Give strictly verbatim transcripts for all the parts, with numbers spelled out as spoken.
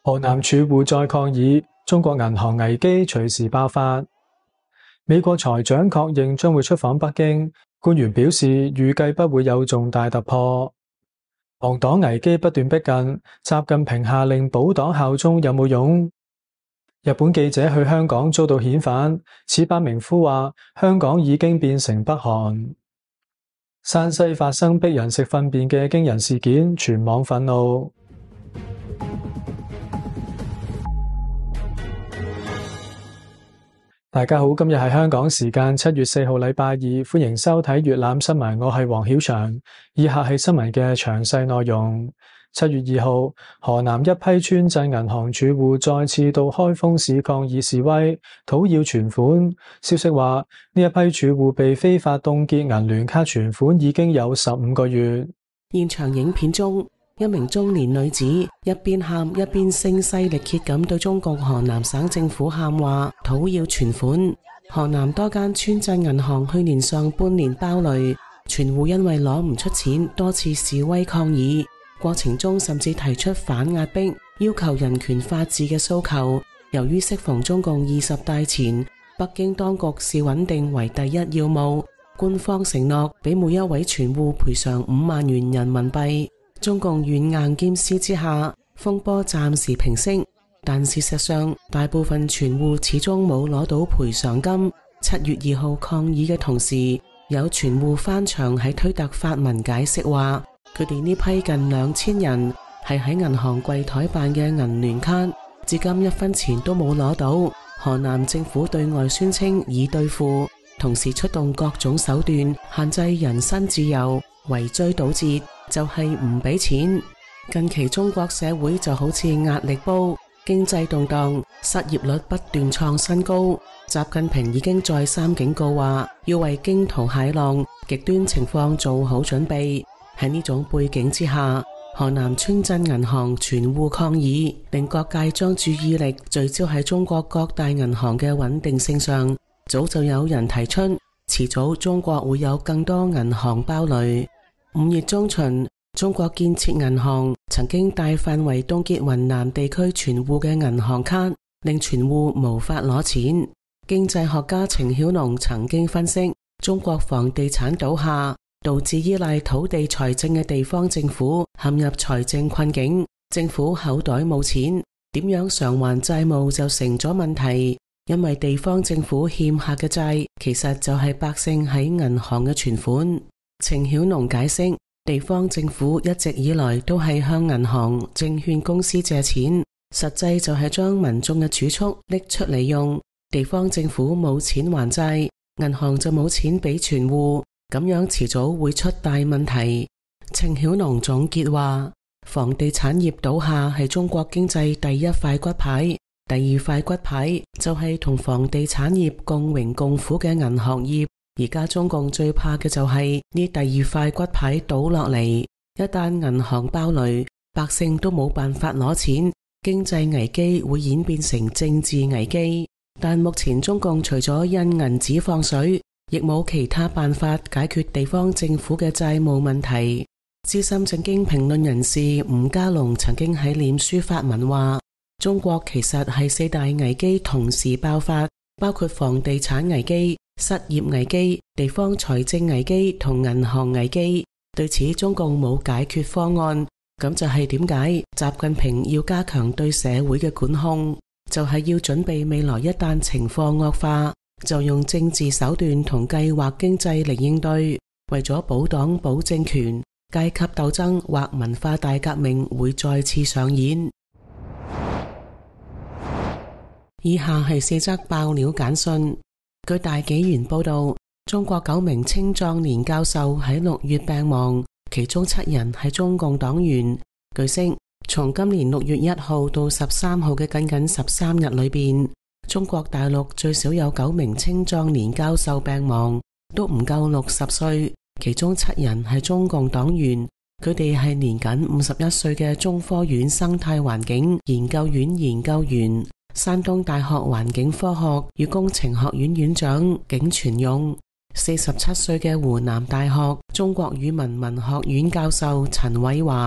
河南儲戶再抗議，中國銀行危機隨時爆發。美國財長確認將會出訪北京，官員表示預計不會有重大突破。亡黨危機不斷逼近，習近平下令保黨效忠有冇用？日本記者去香港遭到遣返，矢板明夫話香港已經變成北韓。山西發生逼人食糞便嘅驚人事件，全網憤怒。大家好，今日係香港時間七月四號禮拜二，歡迎收睇粵覽新聞，我係黃曉翔。以下係新聞嘅詳細內容。七月二號，河南一批村鎮銀行儲戶再次到開封市抗議示威，討要存款。消息話，呢一批儲戶被非法凍結銀聯卡存款已經有十五個月。 現場影片中，一名中年女子一邊喊一邊聲嘶力竭咁對中國河南省政府喊話，討要存款。河南多間村鎮銀行去年上半年爆雷，存戶因為攞唔出錢，多次示威抗議，過程中甚至提出反壓迫、要求人權法治嘅訴求。由於適逢中共二十大前，北京當局視穩定為第一要務，官方承諾俾每一位存戶賠償五萬元人民幣。中共軟硬兼施之下，風波暫時平息，但事實上大部分存戶始終冇攞到賠償金。七月二號抗議嘅同時，有存戶翻牆喺推特發文解釋話，佢哋呢批近兩千人係喺銀行櫃台辦嘅銀聯卡，至今一分錢都冇攞到。河南政府對外宣稱已兌付，同時出動各種手段限制人身自由，圍追堵截，就係唔俾錢。近期中國社會就好似壓力煲，經濟動盪，失業率不斷創新高。習近平已經再三警告話，要為驚濤駭浪、極端情況做好準備。喺呢種背景之下，河南村鎮銀行存戶抗議，令各界將注意力聚焦喺中國各大銀行嘅穩定性上。早就有人提出，遲早中國會有更多銀行爆雷。五月中旬，中國建設銀行曾經大範圍凍結雲南地區存戶嘅銀行卡，令存戶無法攞錢。經濟學家程曉農曾經分析，中國房地產倒下，導致依賴土地財政嘅地方政府陷入財政困境，政府口袋冇錢，點樣償還債務就成咗問題。因為地方政府欠下嘅債，其實就係百姓喺銀行嘅存款。程曉農解釋，地方政府一直以來都係向銀行、證券公司借錢，實際就係將民眾嘅儲蓄拎出嚟用。地方政府冇錢還債，銀行就冇錢俾存戶，咁樣遲早會出大問題。程曉農總結話，房地產業倒下係中國經濟第一塊骨牌，第二塊骨牌就係同房地產業共榮共苦嘅銀行業。而家中共最怕嘅就係呢第二塊骨牌倒落嚟，一旦銀行爆雷，百姓都冇辦法攞錢，經濟危機會演變成政治危機。但目前中共除咗印銀紙放水，亦冇其他辦法解決地方政府嘅債務問題。資深政經評論人士吳家龍曾經喺臉書發文話，中國其實係四大危機同時爆發，包括房地產危機、失業危機、地方財政危機同銀行危機。對此中共冇解決方案，咁就係點解習近平要加強對社會嘅管控，就係要準備未來一旦情況惡化，就用政治手段同計劃經濟嚟應對。為咗保黨保政權，階級鬥爭或文化大革命會再次上演。以下係四則爆料簡訊。據大紀元報道，中國九名青壯年教授喺六月病亡，其中七人係中共黨員。據悉，從今年六月一號到十三號嘅僅僅十三日裏邊，中國大陸最少有九名青壯年教授病亡，都唔夠六十歲，其中七人係中共黨員。佢哋係年僅五十一歲嘅中科院生態環境研究院研究員、山東大學環境科學與工程學院院長景全勇，四十七歲嘅湖南大學中國語文文學院教授陳偉華，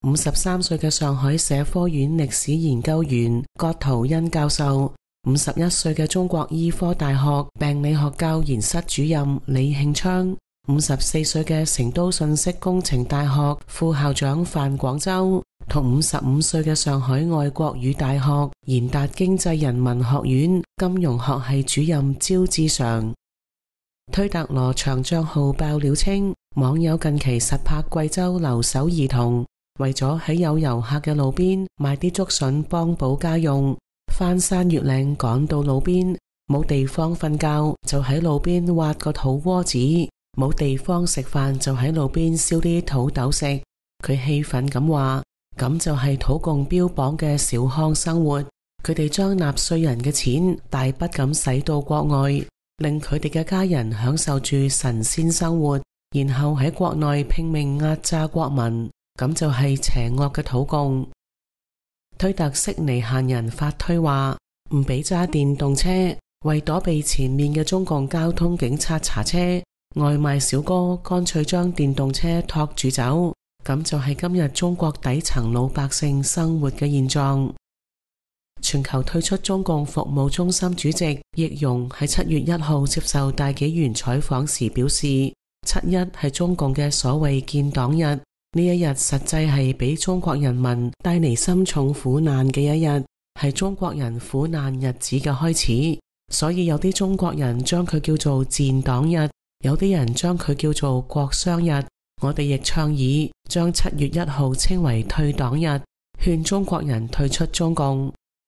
五十三歲嘅上海社科院歷史研究員葛陶欣教授，五十一歲嘅中國醫科大學病理學教研室主任李慶昌，五十四歲嘅成都信息工程大學副校長范廣洲，同五十五歲嘅上海外國語大學賢達經濟人文學院金融學系主任焦志常。推特羅翔賬號爆料稱，網友近期實拍貴州留守兒童，為咗喺有遊客嘅路邊買啲竹筍幫補家用，翻山越嶺趕到路邊，冇地方瞓覺就喺路邊挖個土窩子，冇地方食飯就喺路邊燒啲土豆食。佢氣憤咁話，咁就係土共標榜嘅小康生活，佢哋將納稅人嘅錢大筆咁使到國外，令佢哋嘅家人享受住神仙生活，然後喺國內拼命壓榨國民，咁就係邪惡嘅土共。推特悉尼閒人發推話，唔俾揸電動車，為躲避前面嘅中共交通警察查車，外賣小哥乾脆將電動車托住走，咁就係今日中國底層老百姓生活嘅現狀。全球退出中共服務中心主席易容喺七月一號接受大紀元採訪時表示，七一係中共嘅所謂建黨日，呢一日實際係俾中國人民帶嚟深重苦難嘅一日，係中國人苦難日子嘅開始。所以有啲中國人將佢叫做賤黨日，有啲人將佢叫做國殤日。我哋亦倡議將七月一號稱為退黨日，勸中國人退出中共。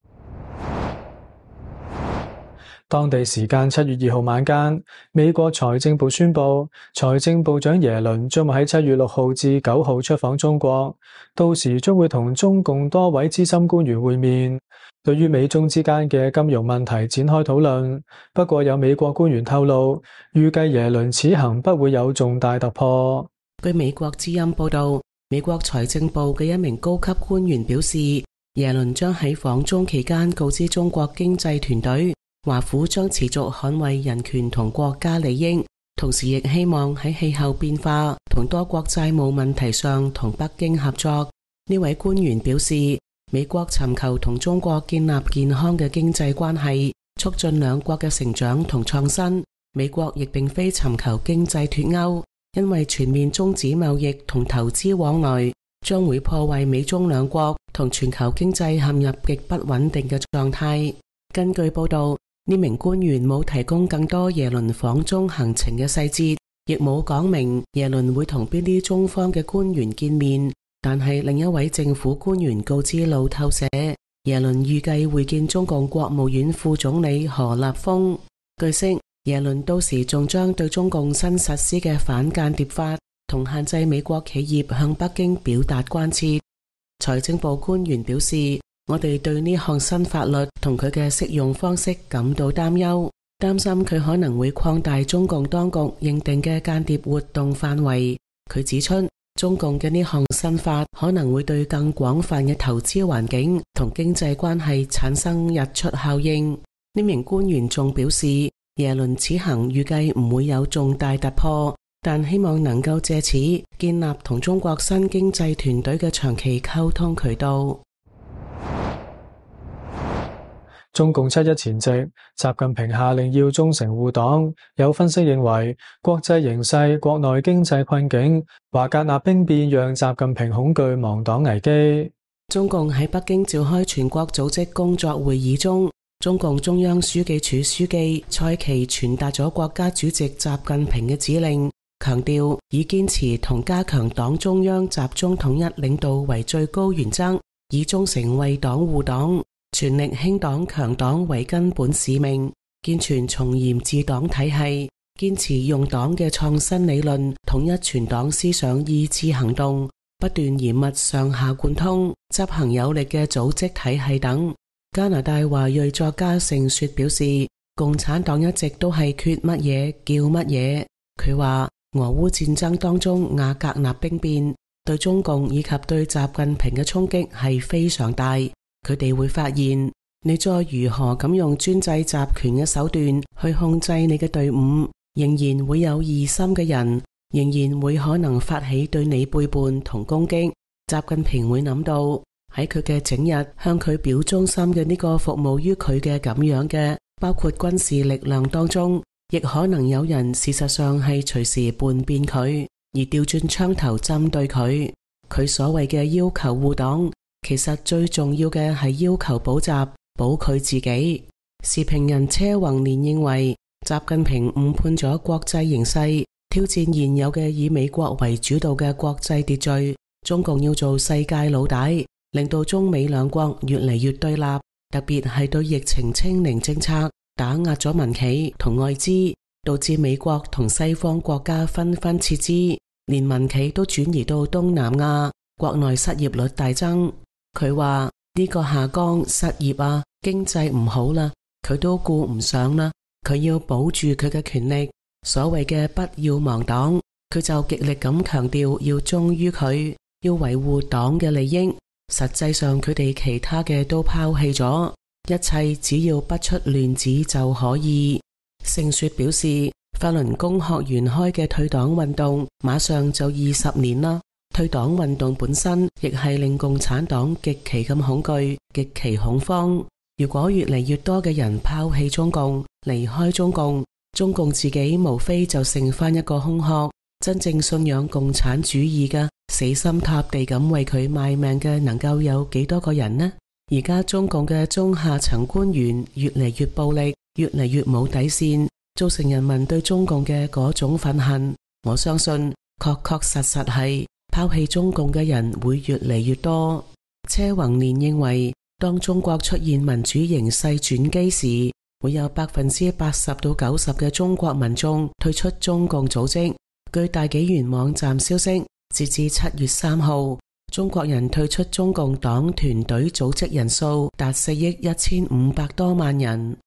當地時間七月二號晚間，美國財政部宣布，財政部長耶倫將會喺七月六號至九號出訪中國，到時將會同中共多位資深官員會面，對於美中之間嘅金融問題展開討論。不過有美國官員透露，預計耶倫此行不會有重大突破。 據美國之音報道，美國財政部嘅一名高級官員表示，耶倫將喺訪中期間告知中國經濟團隊，華府將持續捍衛人權同國家利益，同時亦希望喺氣候變化同多國債務問題上同北京合作。呢位官員表示，美國尋求同中國建立健康嘅經濟關係，促進兩國嘅成長同創新。美國亦並非尋求經濟脫鈎，因為全面終止貿易同投資往來將會破壞美中兩國同全球經濟陷入極不穩定嘅狀態。根據報道，呢名官員冇提供更多耶倫訪中行程嘅細節，亦冇講明耶倫會同邊啲中方嘅官員見面。但係另一位政府官員告知路透社，耶倫預計會見中共國務院副總理何立峰。據悉，耶倫到時仲將對中共新實施嘅反間諜法同限制美國企業向北京表達關切。財政部官員表示，我哋對呢項新法律同佢嘅適用方式感到擔憂，擔心佢可能會擴大中共當局認定嘅間諜活動範圍。佢指出，中共嘅呢項新法可能會對更廣泛嘅投資環境同經濟關係產生溢出效應。呢名官員仲表示，耶倫此行預計唔會有重大突破，但希望能夠借此建立同中國新經濟團隊嘅長期溝通渠道。 中共七一前夕，習近平下令要忠誠護黨。有分析認為，國際形勢、國內經濟困境、華格納兵變讓習近平恐懼亡黨危機。 中共喺北京召開全國組織工作會議中，中共中央書記處書記蔡奇傳達咗國家主席習近平嘅指令，強調以堅持同加強黨中央集中統一領導為最高原則，以忠誠為黨護黨，全力興黨強黨為根本使命，健全從嚴治黨體系，堅持用黨嘅創新理論統一全黨思想意志行動，不斷嚴密上下貫通，執行有力嘅組織體系等。加拿大華裔作家盛雪表示，共產黨一直都係缺乜嘢叫乜嘢。佢話俄烏戰爭當中瓦格納兵變對中共以及對習近平嘅衝擊係非常大。佢哋會發現，你再如何咁用專制集權嘅手段去控制你嘅隊伍，仍然會有異心嘅人，仍然會可能發起對你背叛同攻擊。 習近平會諗到喺佢嘅整日向佢表忠心嘅呢個服務於佢嘅咁樣嘅，包括軍事力量當中，亦可能有人事實上係隨時叛變佢，而調轉槍頭針對佢。佢所謂嘅要求護黨，其實最重要嘅係要求補習，保佢自己。時評人車宏年認為，習近平誤判咗國際形勢，挑戰現有嘅以美國為主導嘅國際秩序。中共要做世界老大，令到中美兩國越嚟越對立，特別係對疫情清零政策打壓咗民企同外資，導致美國同西方國家紛紛撤資，連民企都轉移到東南亞，國內失業率大增。佢話呢個下崗失業啊，經濟唔好啦，佢都顧唔上啦，佢要保住佢嘅權力。所謂嘅不要亡黨，佢就極力咁強調要忠於佢，要維護黨嘅利益。實際上佢哋其他嘅都拋棄咗，一切只要不出亂子就可以。盛雪表示，法輪功學員開嘅退黨運動馬上就二十年啦。退黨運動本身亦係令共產黨極其咁恐懼，極其恐慌。如果越嚟越多嘅人拋棄中共，離開中共，中共自己無非就剩翻一個空殼。真正信仰共產主義嘅，死心塌地咁為佢賣命嘅，能夠有幾多個人呢？而家中共嘅中下層官員越嚟越暴力，越嚟越冇底線，造成人民對中共嘅嗰種憤恨。我相信確確實實係拋棄中共嘅人會越嚟越多。車宏年認為，當中國出現民主形勢轉機時，會有百分之八十到九十嘅中國民眾退出中共組織。據大紀元網站消息，截至七月三號，中國人退出中共黨團隊組織人數達四億一千五百多萬人。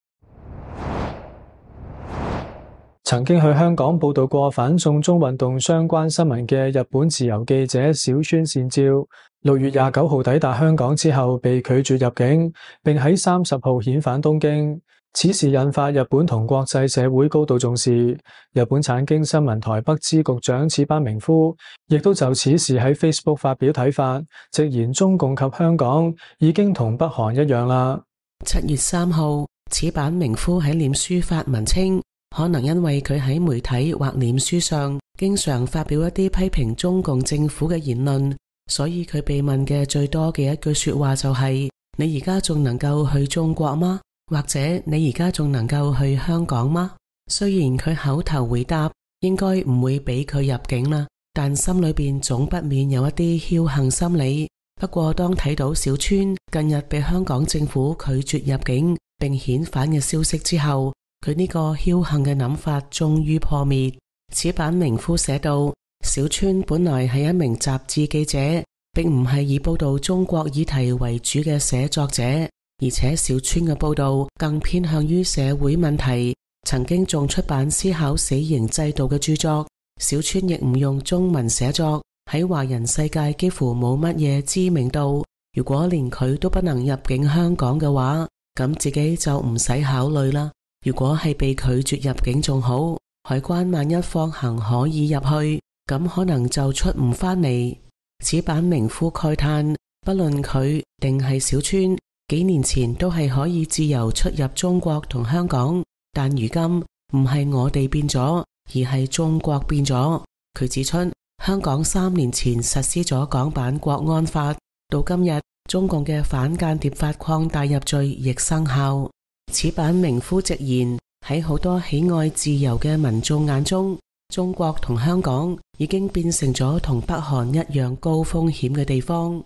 曾經去香港報道過反送中運動相關新聞嘅日本自由記者小川善照，六月廿九號抵達香港之後被拒絕入境，並喺三十號遣返東京。此事引發日本同國際社會高度重視。日本產經新聞台北支局長矢板明夫亦都就此事喺 Facebook 發表睇法，直言中共及香港已經同北韓一樣啦。 七月三號，矢板明夫喺臉書發文稱，可能因為佢喺媒體或臉書上經常發表一啲批評中共政府嘅言論，所以佢被問嘅最多嘅一句說話就係：你而家仲能夠去中國嗎？或者你而家仲能夠去香港嗎？雖然佢口頭回答應該唔會俾佢入境啦，但心裏邊總不免有一啲僥倖心理。不過當睇到小川近日被香港政府拒絕入境並遣返嘅消息之後，佢呢個僥倖嘅諗法終於破滅。矢板明夫寫道，小川本來係一名雜誌記者，並唔係以報道中國議題為主嘅寫作者。而且小川嘅報道更偏向於社會問題，曾經仲出版思考死刑制度嘅著作。小川亦唔用中文寫作，喺華人世界幾乎冇乜嘢知名度。如果連佢都不能入境香港嘅話，咁自己就唔使考慮啦。如果係被拒絕入境仲好，海關萬一放行可以入去，咁可能就出唔返嚟。矢板明夫慨嘆，不論佢定係小川，幾年前都係可以自由出入中國同香港，但如今唔係我哋變咗，而係中國變咗。佢指出，香港三年前實施咗港版國安法，到今日中共嘅反間諜法擴大入罪亦生效。矢板明夫直言，喺好多喜愛自由嘅民眾眼中，中國同香港已經變成咗同北韓一樣高風險嘅地方。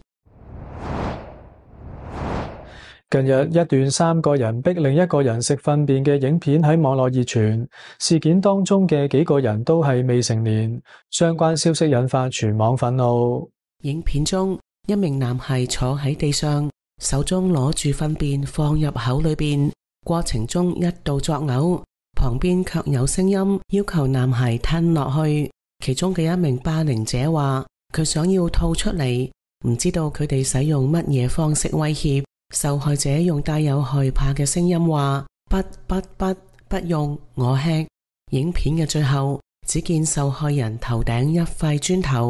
近日一段三個人逼另一個人食糞便嘅影片喺網絡熱傳，事件當中嘅幾個人都係未成年，相關消息引發全網憤怒。 影片中一名男孩坐喺地上，手中攞住糞便放入口裏邊，過程中一度作嘔，旁邊卻有聲音要求男孩吞落去。其中嘅一名霸凌者話佢想要吐出嚟，唔知道佢哋使用乜嘢方式威脅。受害者用帶有害怕嘅聲音話：不不不，不用，我吃。影片嘅最後，只見受害人頭頂一塊磚頭，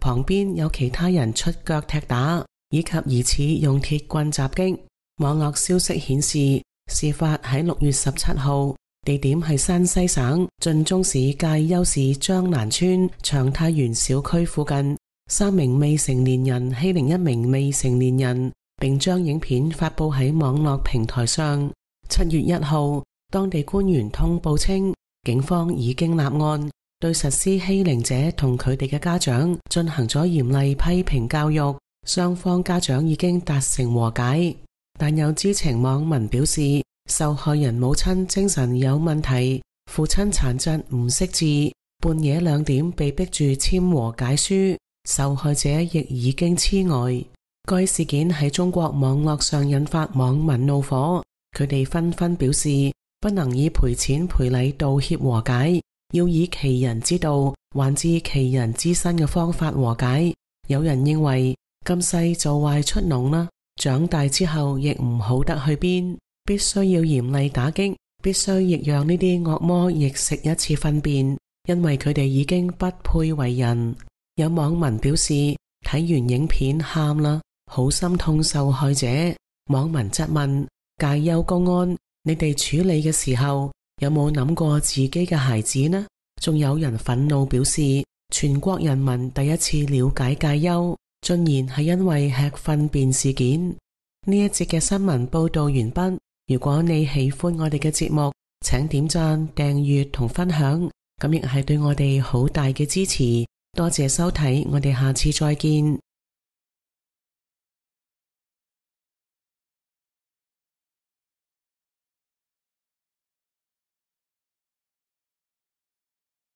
旁邊有其他人出腳踢打，以及疑似用鐵棍襲擊。網絡消息顯示，事發喺六月十七號，地點係山西省晉中市介休市張蘭村長泰園小區附近。三名未成年人欺凌一名未成年人，並將影片發佈喺網絡平台上。七月一號，當地官員通報稱，警方已經立案，對實施欺凌者同佢哋嘅家長進行咗嚴厲批評教育，雙方家長已經達成和解。但有知情網民表示，受害人母親精神有問題，父親殘疾唔識字，半夜兩點被逼住簽和解書，受害者亦已經痴呆。該事件喺中國網絡上引發網民怒火，佢哋紛紛表示不能以賠錢賠禮道歉和解，要以其人之道還治其人之身嘅方法和解。有人認為今世就壞出籠啦，長大之後亦唔好得去邊，必須要嚴厲打擊，必須亦讓呢啲惡魔亦食一次糞便，因為佢哋已經不配為人。有網民表示睇完影片喊啦，好心痛受害者。網民質問介休公安，你哋處理嘅時候有冇諗過自己嘅孩子呢？仲有人憤怒表示，全國人民第一次了解介休，盡然係因為吃糞便事件。呢一節嘅新聞報道完畢。如果你喜歡我哋嘅節目，請點讚、訂閱同分享，咁亦係對我哋好大嘅支持。多謝收睇，我哋下次再見。